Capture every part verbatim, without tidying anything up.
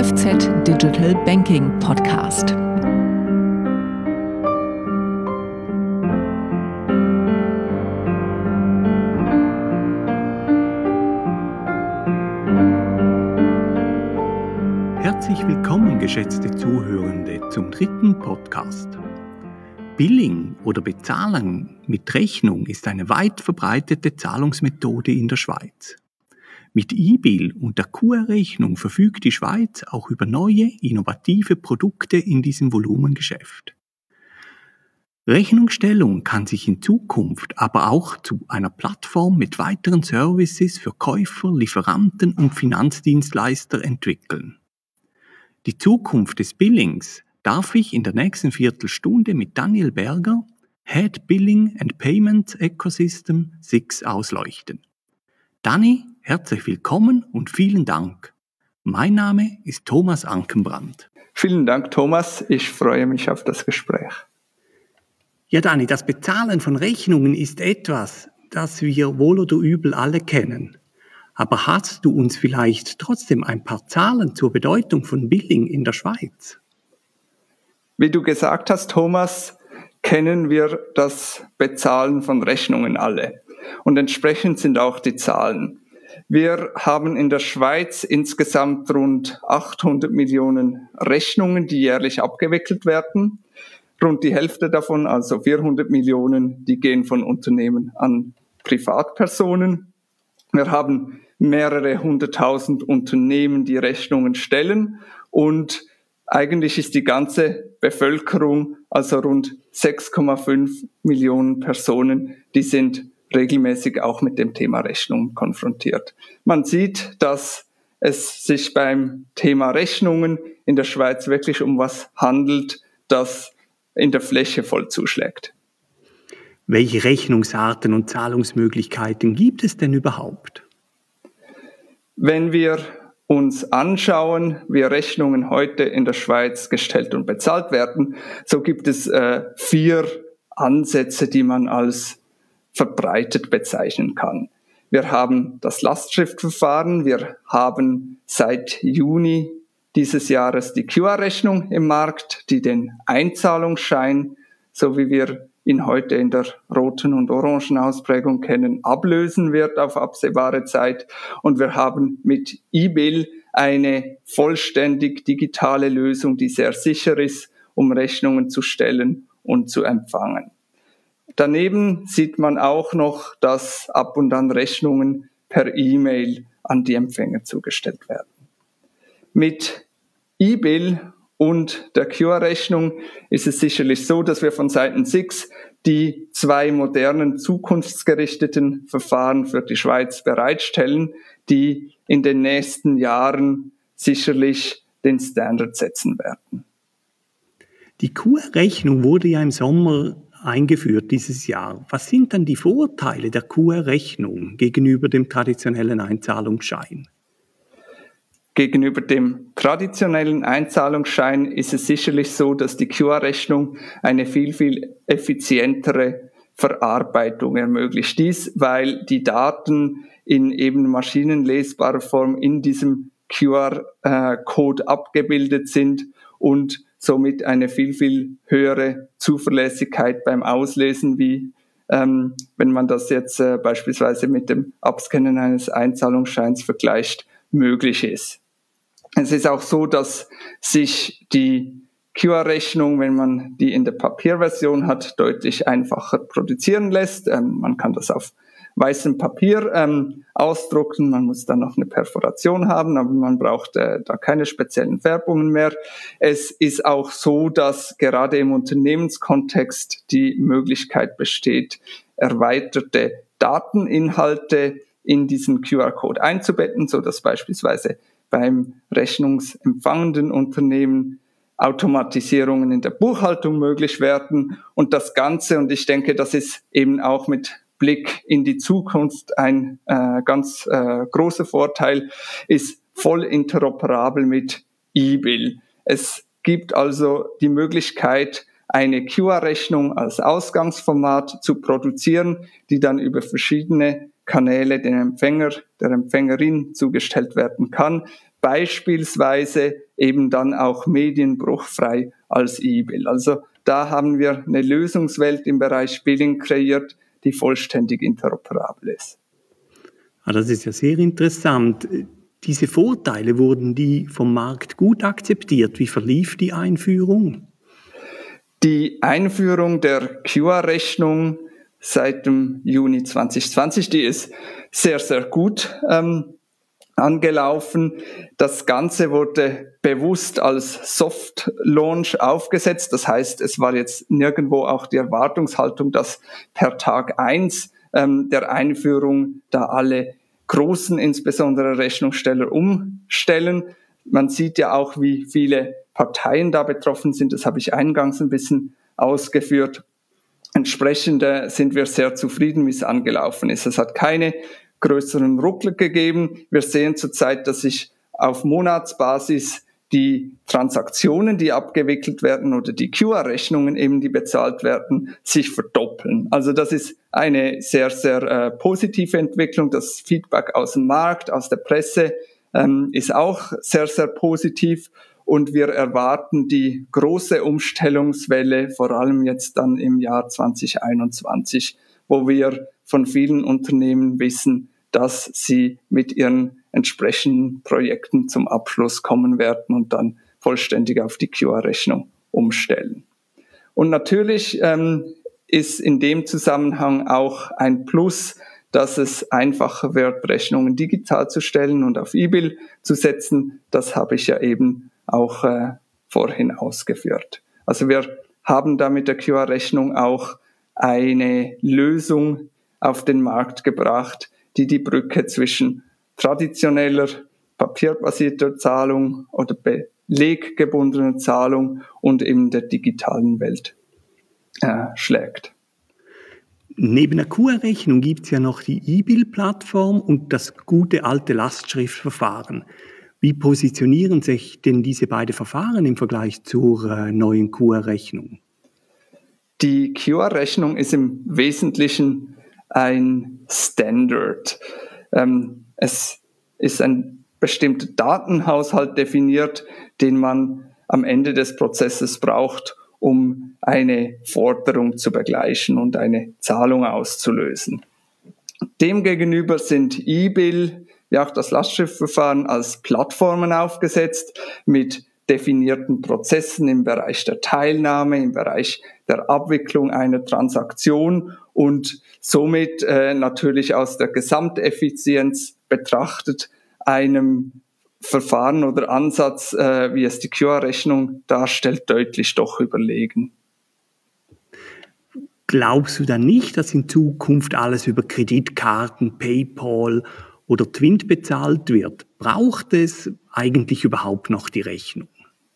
F Z Digital Banking Podcast. Herzlich willkommen, geschätzte Zuhörende, zum dritten Podcast. Billing oder Bezahlung mit Rechnung ist eine weit verbreitete Zahlungsmethode in der Schweiz. Mit E-Bill und der Q R-Rechnung verfügt die Schweiz auch über neue, innovative Produkte in diesem Volumengeschäft. Rechnungsstellung kann sich in Zukunft aber auch zu einer Plattform mit weiteren Services für Käufer, Lieferanten und Finanzdienstleister entwickeln. Die Zukunft des Billings darf ich in der nächsten Viertelstunde mit Daniel Berger, Head Billing and Payments Ecosystem six ausleuchten. Dani, herzlich willkommen und vielen Dank. Mein Name ist Thomas Ankenbrand. Vielen Dank, Thomas. Ich freue mich auf das Gespräch. Ja, Dani, das Bezahlen von Rechnungen ist etwas, das wir wohl oder übel alle kennen. Aber hast du uns vielleicht trotzdem ein paar Zahlen zur Bedeutung von Billing in der Schweiz? Wie du gesagt hast, Thomas, kennen wir das Bezahlen von Rechnungen alle. Und entsprechend sind auch die Zahlen. Wir haben in der Schweiz insgesamt rund achthundert Millionen Rechnungen, die jährlich abgewickelt werden. Rund die Hälfte davon, also vierhundert Millionen, die gehen von Unternehmen an Privatpersonen. Wir haben mehrere hunderttausend Unternehmen, die Rechnungen stellen, und eigentlich ist die ganze Bevölkerung, also rund sechs Komma fünf Millionen Personen, die sind regelmäßig auch mit dem Thema Rechnung konfrontiert. Man sieht, dass es sich beim Thema Rechnungen in der Schweiz wirklich um was handelt, das in der Fläche voll zuschlägt. Welche Rechnungsarten und Zahlungsmöglichkeiten gibt es denn überhaupt? Wenn wir uns anschauen, wie Rechnungen heute in der Schweiz gestellt und bezahlt werden, so gibt es äh, vier Ansätze, die man als verbreitet bezeichnen kann. Wir haben das Lastschriftverfahren, wir haben seit Juni dieses Jahres die Q R-Rechnung im Markt, die den Einzahlungsschein, so wie wir ihn heute in der roten und orangen Ausprägung kennen, ablösen wird auf absehbare Zeit. Und wir haben mit E-Bill eine vollständig digitale Lösung, die sehr sicher ist, um Rechnungen zu stellen und zu empfangen. Daneben sieht man auch noch, dass ab und an Rechnungen per E-Mail an die Empfänger zugestellt werden. Mit E-Bill und der Q R-Rechnung ist es sicherlich so, dass wir von Seiten six die zwei modernen, zukunftsgerichteten Verfahren für die Schweiz bereitstellen, die in den nächsten Jahren sicherlich den Standard setzen werden. Die Q R-Rechnung wurde ja im Sommer eingeführt dieses Jahr. Was sind dann die Vorteile der Q R-Rechnung gegenüber dem traditionellen Einzahlungsschein? Gegenüber dem traditionellen Einzahlungsschein ist es sicherlich so, dass die Q R-Rechnung eine viel, viel effizientere Verarbeitung ermöglicht. Dies, weil die Daten in eben maschinenlesbarer Form in diesem Q R-Code abgebildet sind und somit eine viel, viel höhere Zuverlässigkeit beim Auslesen, wie ähm, wenn man das jetzt äh, beispielsweise mit dem Abscannen eines Einzahlungsscheins vergleicht, möglich ist. Es ist auch so, dass sich die Q R-Rechnung, wenn man die in der Papierversion hat, deutlich einfacher produzieren lässt. Ähm, man kann das auf weißem Papier ähm, ausdrucken, man muss dann noch eine Perforation haben, aber man braucht äh, da keine speziellen Färbungen mehr. Es ist auch so, dass gerade im Unternehmenskontext die Möglichkeit besteht, erweiterte Dateninhalte in diesen Q R-Code einzubetten, so dass beispielsweise beim rechnungsempfangenden Unternehmen Automatisierungen in der Buchhaltung möglich werden. Und das Ganze, und ich denke, das ist eben auch mit Blick in die Zukunft ein äh, ganz äh, großer Vorteil, ist voll interoperabel mit E-Bill. Es gibt also die Möglichkeit, eine Q R-Rechnung als Ausgangsformat zu produzieren, die dann über verschiedene Kanäle dem Empfänger, der Empfängerin zugestellt werden kann. beispielsweise eben dann auch medienbruchfrei als E-Bill. Also da haben wir eine Lösungswelt im Bereich Billing kreiert, die vollständig interoperabel ist. Ah, das ist ja sehr interessant. Diese Vorteile, wurden die vom Markt gut akzeptiert? Wie verlief die Einführung? Die Einführung der Q R-Rechnung seit dem Juni zwanzig zwanzig, die ist sehr, sehr gut ähm, angelaufen. Das Ganze wurde bewusst als Soft-Launch aufgesetzt. Das heißt, es war jetzt nirgendwo auch die Erwartungshaltung, dass per Tag eins ähm, der Einführung da alle großen, insbesondere Rechnungssteller, umstellen. Man sieht ja auch, wie viele Parteien da betroffen sind. Das habe ich eingangs ein bisschen ausgeführt. Entsprechend äh, sind wir sehr zufrieden, wie es angelaufen ist. Es hat keine größeren Ruckler gegeben. Wir sehen zurzeit, dass sich auf Monatsbasis die Transaktionen, die abgewickelt werden oder die Q R-Rechnungen eben, die bezahlt werden, sich verdoppeln. Also das ist eine sehr, sehr äh, positive Entwicklung. Das Feedback aus dem Markt, aus der Presse ähm, ist auch sehr, sehr positiv. Und wir erwarten die große Umstellungswelle, vor allem jetzt dann im Jahr zwanzig einundzwanzig, wo wir von vielen Unternehmen wissen, dass sie mit ihren entsprechenden Projekten zum Abschluss kommen werden und dann vollständig auf die Q R-Rechnung umstellen. Und natürlich ähm, ist in dem Zusammenhang auch ein Plus, dass es einfacher wird, Rechnungen digital zu stellen und auf E-Bill zu setzen. Das habe ich ja eben auch äh, vorhin ausgeführt. Also wir haben da mit der Q R-Rechnung auch eine Lösung auf den Markt gebracht, die die Brücke zwischen traditioneller, papierbasierter Zahlung oder beleggebundener Zahlung und eben der digitalen Welt äh, schlägt. Neben der Q R-Rechnung gibt es ja noch die E-Bill-Plattform und das gute alte Lastschriftverfahren. Wie positionieren sich denn diese beiden Verfahren im Vergleich zur äh, neuen Q R-Rechnung? Die Q R-Rechnung ist im Wesentlichen ein Standard. Ähm, es ist ein bestimmter Datenhaushalt definiert, den man am Ende des Prozesses braucht, um eine Forderung zu begleichen und eine Zahlung auszulösen. Demgegenüber sind E-Bill, wie auch das Lastschriftverfahren, als Plattformen aufgesetzt mit definierten Prozessen im Bereich der Teilnahme, im Bereich der Abwicklung einer Transaktion und somit äh, natürlich aus der Gesamteffizienz betrachtet einem Verfahren oder Ansatz, äh, wie es die Q R-Rechnung darstellt, deutlich doch überlegen. Glaubst du dann nicht, dass in Zukunft alles über Kreditkarten, PayPal oder Twint bezahlt wird? Braucht es eigentlich überhaupt noch die Rechnung?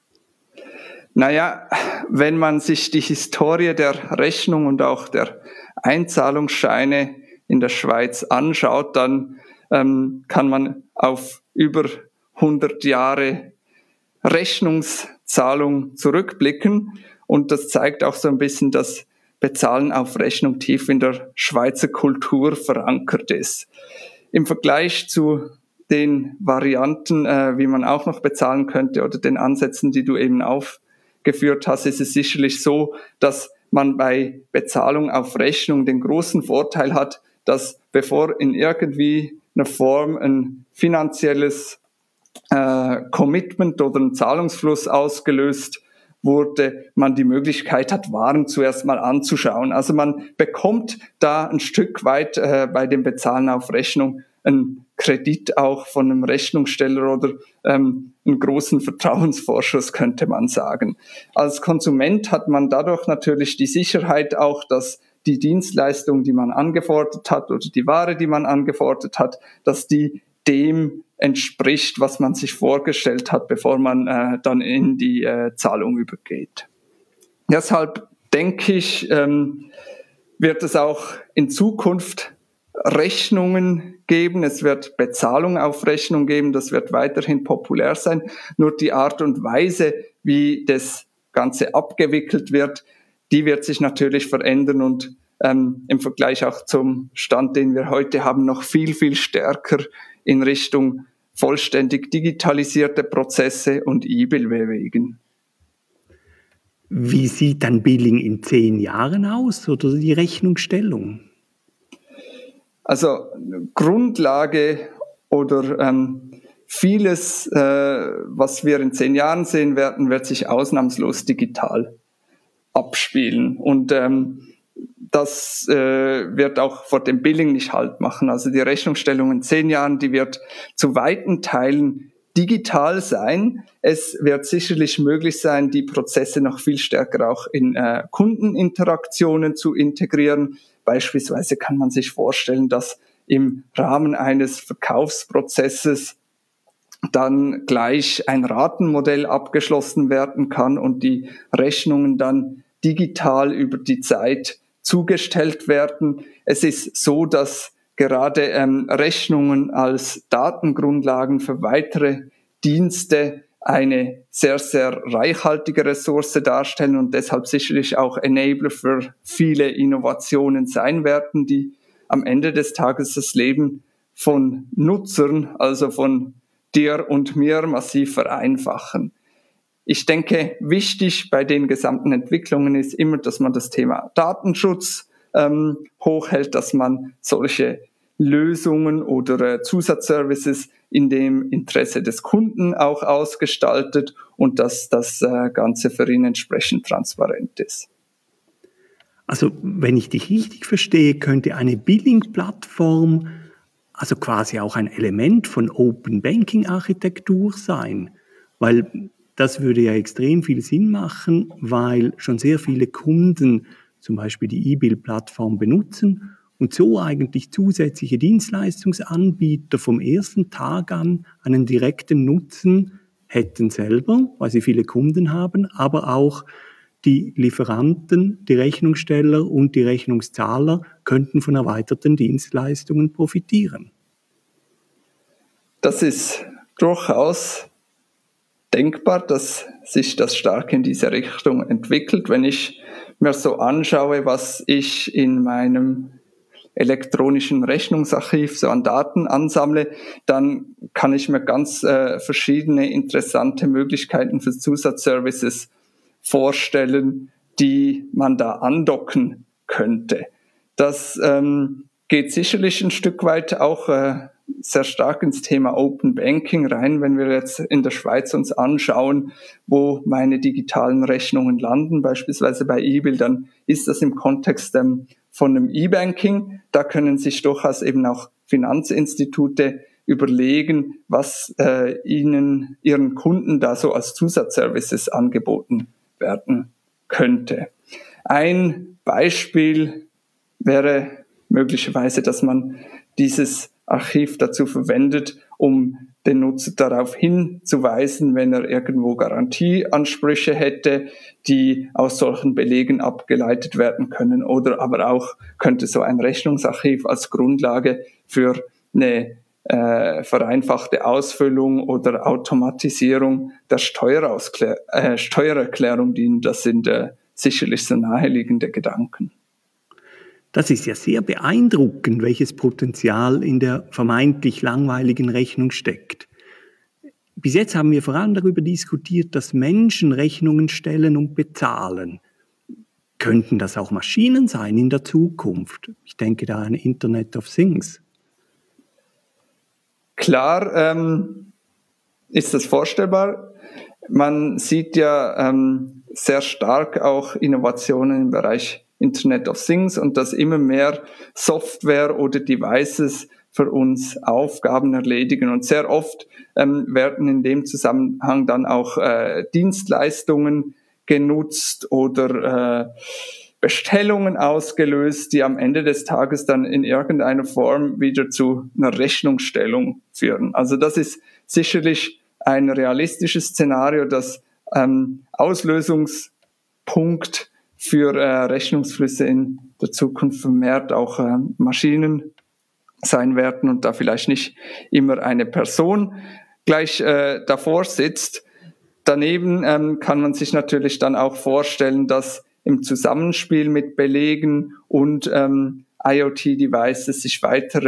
Naja, wenn man sich die Historie der Rechnung und auch der Einzahlungsscheine in der Schweiz anschaut, dann ähm, kann man auf über hundert Jahre Rechnungszahlung zurückblicken. Und das zeigt auch so ein bisschen, dass Bezahlen auf Rechnung tief in der Schweizer Kultur verankert ist. Im Vergleich zu den Varianten, äh, wie man auch noch bezahlen könnte oder den Ansätzen, die du eben aufgeführt hast, ist es sicherlich so, dass man bei Bezahlung auf Rechnung den großen Vorteil hat, dass bevor in irgendwie einer Form ein finanzielles äh, Commitment oder ein Zahlungsfluss ausgelöst wurde, man die Möglichkeit hat, Waren zuerst mal anzuschauen. Also man bekommt da ein Stück weit äh, bei dem Bezahlen auf Rechnung einen Kredit auch von einem Rechnungssteller oder ähm, einen großen Vertrauensvorschuss, könnte man sagen. Als Konsument hat man dadurch natürlich die Sicherheit auch, dass die Dienstleistung, die man angefordert hat oder die Ware, die man angefordert hat, dass die dem entspricht, was man sich vorgestellt hat, bevor man äh, dann in die äh, Zahlung übergeht. Deshalb denke ich, ähm, wird es auch in Zukunft Rechnungen geben, es wird Bezahlung auf Rechnung geben, das wird weiterhin populär sein. Nur die Art und Weise, wie das Ganze abgewickelt wird, die wird sich natürlich verändern und ähm, im Vergleich auch zum Stand, den wir heute haben, noch viel, viel stärker in Richtung vollständig digitalisierte Prozesse und E-Bill bewegen. Wie sieht dann Billing in zehn Jahren aus oder die Rechnungsstellung? Also Grundlage oder ähm, vieles, äh, was wir in zehn Jahren sehen werden, wird sich ausnahmslos digital abspielen. Und ähm, das äh, wird auch vor dem Billing nicht Halt machen. Also die Rechnungsstellung in zehn Jahren, die wird zu weiten Teilen digital sein. Es wird sicherlich möglich sein, die Prozesse noch viel stärker auch in äh, Kundeninteraktionen zu integrieren. Beispielsweise kann man sich vorstellen, dass im Rahmen eines Verkaufsprozesses dann gleich ein Ratenmodell abgeschlossen werden kann und die Rechnungen dann digital über die Zeit zugestellt werden. Es ist so, dass gerade ähm, Rechnungen als Datengrundlagen für weitere Dienste eine sehr, sehr reichhaltige Ressource darstellen und deshalb sicherlich auch Enabler für viele Innovationen sein werden, die am Ende des Tages das Leben von Nutzern, also von dir und mir, massiv vereinfachen. Ich denke, wichtig bei den gesamten Entwicklungen ist immer, dass man das Thema Datenschutz ähm, hochhält, dass man solche Lösungen oder äh, Zusatzservices in dem Interesse des Kunden auch ausgestaltet und dass das äh, Ganze für ihn entsprechend transparent ist. Also wenn ich dich richtig verstehe, könnte eine Billing-Plattform also quasi auch ein Element von Open Banking Architektur sein, weil das würde ja extrem viel Sinn machen, weil schon sehr viele Kunden zum Beispiel die E-Bill-Plattform benutzen und so eigentlich zusätzliche Dienstleistungsanbieter vom ersten Tag an einen direkten Nutzen hätten selber, weil sie viele Kunden haben, aber auch die Lieferanten, die Rechnungssteller und die Rechnungszahler könnten von erweiterten Dienstleistungen profitieren. Das ist durchaus denkbar, dass sich das stark in diese Richtung entwickelt. Wenn ich mir so anschaue, was ich in meinem elektronischen Rechnungsarchiv so an Daten ansammle, dann kann ich mir ganz äh, verschiedene interessante Möglichkeiten für Zusatzservices vorstellen, die man da andocken könnte. Das ähm, geht sicherlich ein Stück weit auch äh, sehr stark ins Thema Open Banking rein, wenn wir jetzt in der Schweiz uns anschauen, wo meine digitalen Rechnungen landen, beispielsweise bei E-Bill, dann ist das im Kontext ähm, von einem E-Banking. Da können sich durchaus eben auch Finanzinstitute überlegen, was äh, ihnen, ihren Kunden da so als Zusatzservices angeboten werden könnte. Ein Beispiel wäre möglicherweise, dass man dieses Archiv dazu verwendet, um den Nutzer darauf hinzuweisen, wenn er irgendwo Garantieansprüche hätte, die aus solchen Belegen abgeleitet werden können. Oder aber auch könnte so ein Rechnungsarchiv als Grundlage für eine äh, vereinfachte Ausfüllung oder Automatisierung der Steuerausklär- äh, Steuererklärung dienen. Das sind äh, sicherlich so naheliegende Gedanken. Das ist ja sehr beeindruckend, welches Potenzial in der vermeintlich langweiligen Rechnung steckt. Bis jetzt haben wir vor allem darüber diskutiert, dass Menschen Rechnungen stellen und bezahlen. Könnten das auch Maschinen sein in der Zukunft? Ich denke da an Internet of Things. Klar ähm, ist das vorstellbar. Man sieht ja ähm, sehr stark auch Innovationen im Bereich Internet of Things und dass immer mehr Software oder Devices für uns Aufgaben erledigen. Und sehr oft ähm, werden in dem Zusammenhang dann auch äh, Dienstleistungen genutzt oder äh, Bestellungen ausgelöst, die am Ende des Tages dann in irgendeiner Form wieder zu einer Rechnungsstellung führen. Also das ist sicherlich ein realistisches Szenario, das ähm, Auslösungspunkt für äh, Rechnungsflüsse in der Zukunft vermehrt auch äh, Maschinen sein werden und da vielleicht nicht immer eine Person gleich äh, davor sitzt. Daneben ähm, kann man sich natürlich dann auch vorstellen, dass im Zusammenspiel mit Belegen und ähm, IoT-Devices sich weitere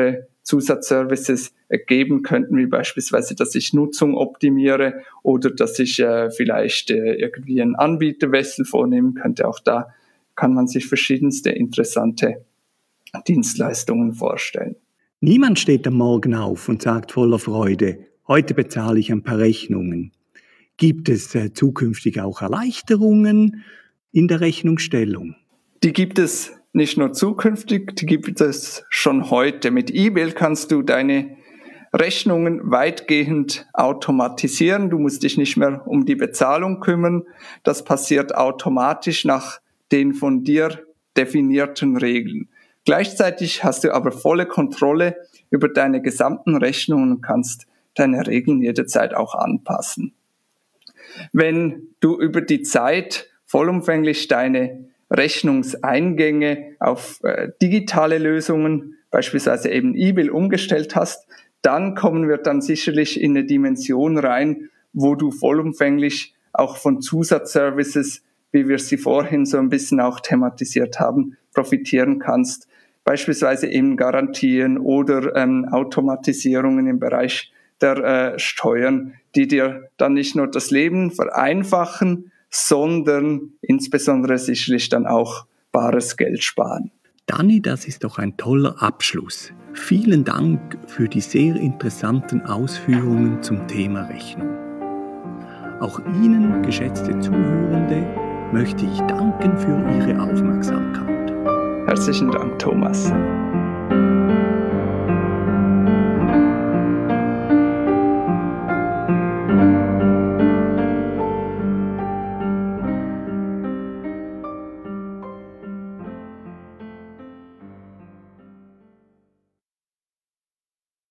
Zusatzservices ergeben könnten, wie beispielsweise, dass ich Nutzung optimiere oder dass ich äh, vielleicht äh, irgendwie einen Anbieterwechsel vornehmen könnte. Auch da kann man sich verschiedenste interessante Dienstleistungen vorstellen. Niemand steht am Morgen auf und sagt voller Freude, heute bezahle ich ein paar Rechnungen. Gibt es äh, zukünftig auch Erleichterungen in der Rechnungsstellung? Die gibt es nicht nur zukünftig, die gibt es schon heute. Mit eBill kannst du deine Rechnungen weitgehend automatisieren. Du musst dich nicht mehr um die Bezahlung kümmern. Das passiert automatisch nach den von dir definierten Regeln. Gleichzeitig hast du aber volle Kontrolle über deine gesamten Rechnungen und kannst deine Regeln jederzeit auch anpassen. Wenn du über die Zeit vollumfänglich deine Rechnungseingänge auf äh, digitale Lösungen, beispielsweise eben eBill, umgestellt hast, dann kommen wir dann sicherlich in eine Dimension rein, wo du vollumfänglich auch von Zusatzservices, wie wir sie vorhin so ein bisschen auch thematisiert haben, profitieren kannst. Beispielsweise eben Garantien oder ähm, Automatisierungen im Bereich der äh, Steuern, die dir dann nicht nur das Leben vereinfachen, sondern insbesondere sicherlich dann auch bares Geld sparen. Dani, das ist doch ein toller Abschluss. Vielen Dank für die sehr interessanten Ausführungen zum Thema Rechnung. Auch Ihnen, geschätzte Zuhörende, möchte ich danken für Ihre Aufmerksamkeit. Herzlichen Dank, Thomas.